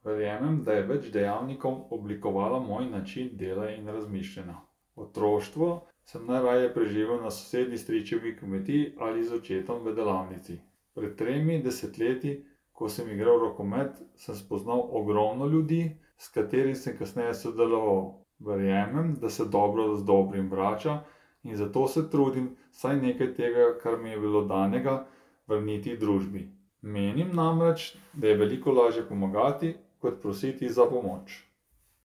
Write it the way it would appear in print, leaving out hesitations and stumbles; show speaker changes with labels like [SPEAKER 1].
[SPEAKER 1] Verjamem, da je več dejavnikov oblikovalo moj način dela in razmišljanja. Otroštvo sem najraje preživel na sosednji stričevi kmetiji ali z očetom v delavnici. Pred 3 desetletji, ko sem igral rokomet, sem spoznal ogromno ljudi, s katerimi sem kasneje sodeloval. Verjamem, da se dobro z dobrim vrača in zato se trudim vsaj nekaj tega, kar mi je bilo danega, vrniti družbi. Menim namreč, da je veliko lažje pomagati, kot prositi za pomoč.